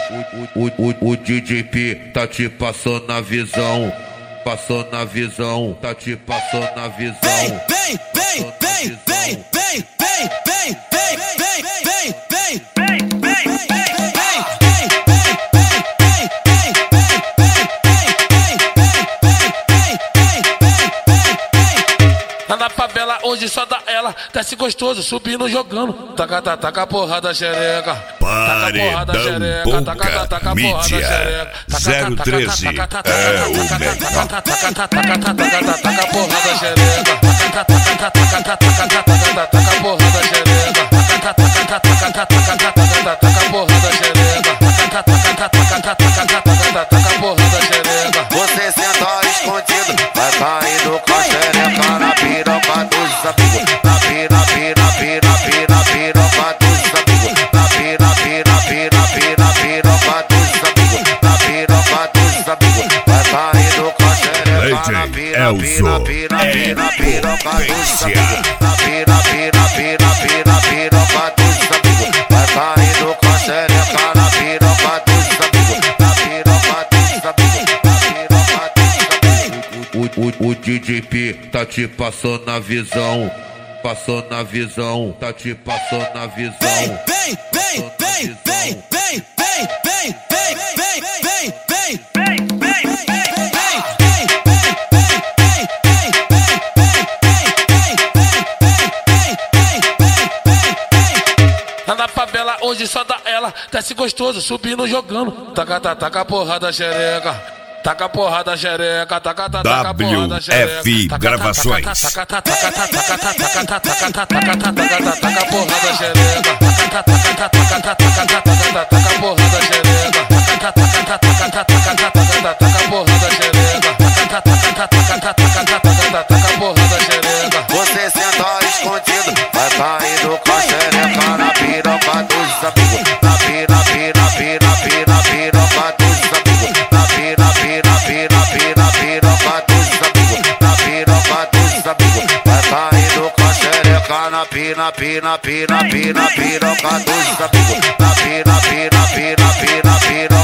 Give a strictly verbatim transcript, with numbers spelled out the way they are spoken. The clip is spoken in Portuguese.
O, o, o, o D J P tá te passando na visão, passou na visão, tá te passando na visão. Vem, vem, vem, vem, vem, vem, vem, vem, vem, vem, vem, vem, vem, vem, vem. Lá na favela hoje só dá ela, desce gostoso, subindo, jogando. Taca, taca, taca porrada xereca. Paredão Boca Mídia zero treze é o melhor. Taca porrada xereca. Taca porrada xereca. Taca porrada xereca. Taca porrada xereca. Você senta escondido, vai cair no xereca na piroca dos amigos. Na pira, pira, pira, pira, piroca dos amigos. Na pira, pira, pira, pira, piroca dos amigos. Na piroca dos amigos, vai cair no xereca na pira, pira, pira, pira, piroca dos amigos. Na pira, pira, pira, pira, piroca dos amigos. Vai cair no xereca na piroca dos amigos. Na piroca dos amigos. O, o, o D J P tá te passando na visão, passou na visão, tá te passando na visão. Vem, vem, vem, vem, vem, vem, vem, vem, vem, vem, vem, vem, vem, vem, Lá na favela hoje só dá ela, desce gostoso, subindo, jogando. Taca, taca, taca porrada xereca. Taca porrada xereca, taca, taca, taca porrada xereca. W F Gravações. Taca, taca, taca, taca, taca, taca, taca, taca, taca porrada xereca. Taca, taca, taca, taca, taca, taca porrada xereca. Taca, taca, taca, taca, taca porrada xereca. Taca, taca, taca, taca, taca porrada xereca. Você senta escondido, vai cair no xereca na piroca dos amigos. Na pira, pira, pira, pira, piroca dos amigos. Na pira, pira, pira, pira, piroca dos amigos. Na piroca dos amigos, vai cair no xereca na pira, pira, pira, pira, piroca dos amigos. Na pira, pira, pira, pira, pira.